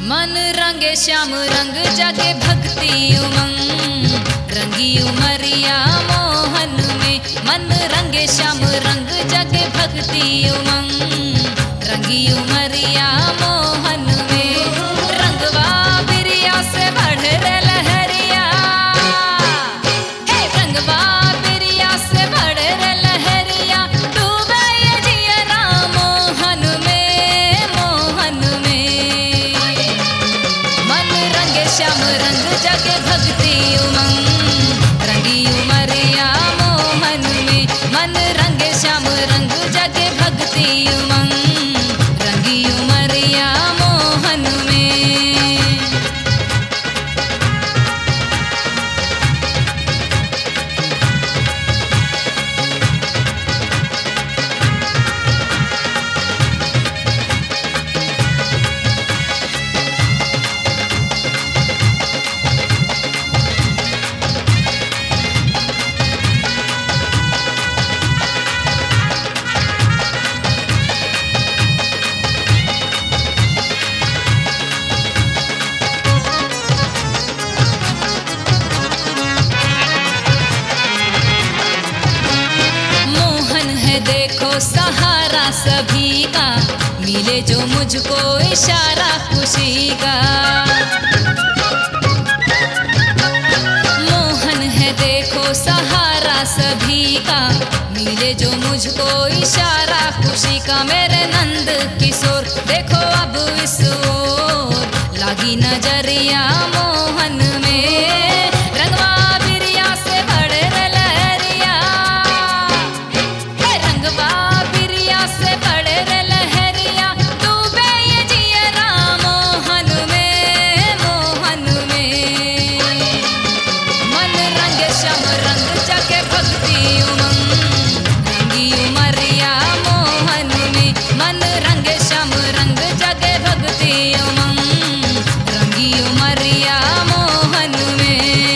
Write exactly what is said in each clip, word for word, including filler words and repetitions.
मन रंगे श्याम रंग जागे भक्ति उमंग, रंगी उमरिया मोहन में। मन रंगे श्याम रंग जागे भक्ति उमंग, रंगी उमरिया मोहन में। रंगवा बिरिया से बढ़ रे लहरिया, हे रंगवा बिरिया से बढ़ रे लहरिया। डूबे ये जियरा मोहन में, मोहन में। मन रंगे श्याम रंग जगे भक्ति उमंग, रंगी उमरिया मोहन में। मन रंगे श्याम रंग जगे भक्ति उमंग, रंगी उमरिया मोहन में। देखो सहारा सभी का, मिले जो मुझको इशारा खुशी का। मोहन है देखो सहारा सभी का, मिले जो मुझको इशारा खुशी का। मेरे नंद किशोर देखो अब इस ओर, लागी नजरिया मोहन में। रंगवा बिरिया से बढ़ रे लहरिया, रंगवा बिरिया से बढ़ रे लहरिया। डूबे ये जियरा मोहन में, मोहन में। मन रंगे श्याम रंग जगे भक्ति उमंग, रंगी उमरिया मोहन में। मन रंगे श्याम रंग जगे भक्ति उमंग, रंगी उमरिया मोहन में।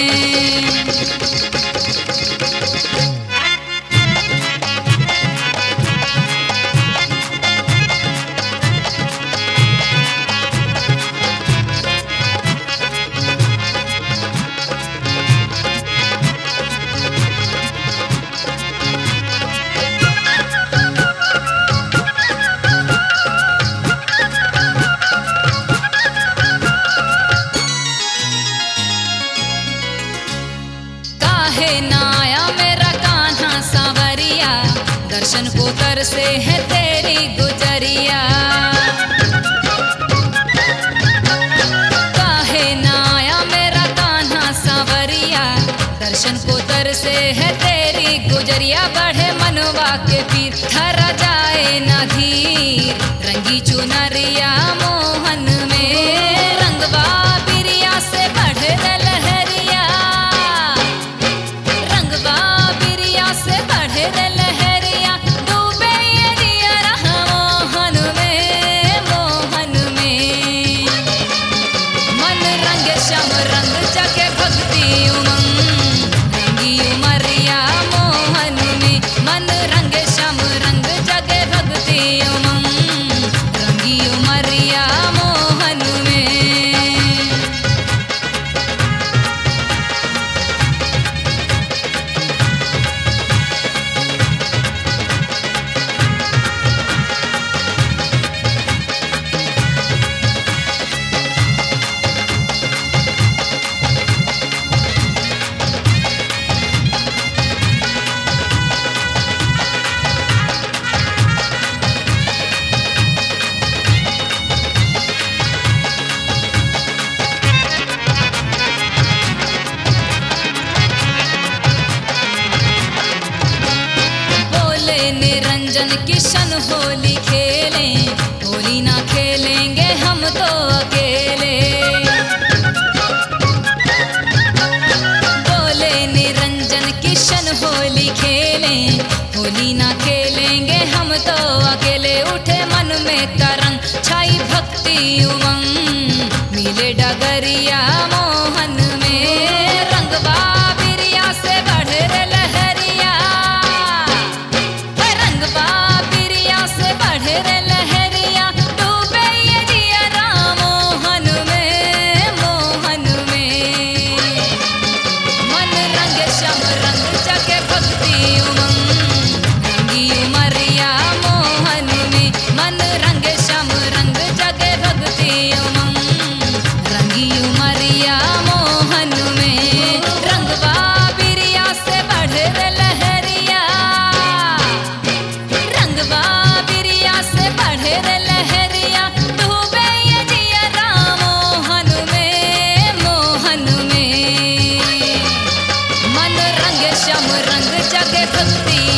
काहे ना आया मेरा कान्हा सांवरिया, दर्शन को तरसे है तेरी गुजरिया। काहे ना आया मेरा कान्हा सांवरिया, दर्शन को तरसे है तेरी गुजरिया। बढ़े मनवा के पीर थरा जाए ना धीर, रंगी चुनरिया मोहन में। रंगवा बिरिया से बढ़ रे लहरिया, रंगवा बिरिया से बढ़ रे लहरिया। डूबे ये जियरा मोहन में, मोहन में। मन रंगे श्याम रंग जगे भक्ति उमंग, रंगी उमरिया मोहन में। मन रंगे श्याम रंग जगे भक्ति उमंग, रंगी उमरिया मोहन में। बोले निरंजन किशन होली खेलें, होली ना खेलेंगे हम तो अकेले। बोले निरंजन किशन होली खेलें, होली ना खेलेंगे हम तो अकेले। उठे मन में तरंग छाई भक्ति उमंग, मिले डगरिया मोहन में। रंगवा बिरिया से बढ़ रे लहरिया, रंगवा बिरिया से बढ़ भक्ति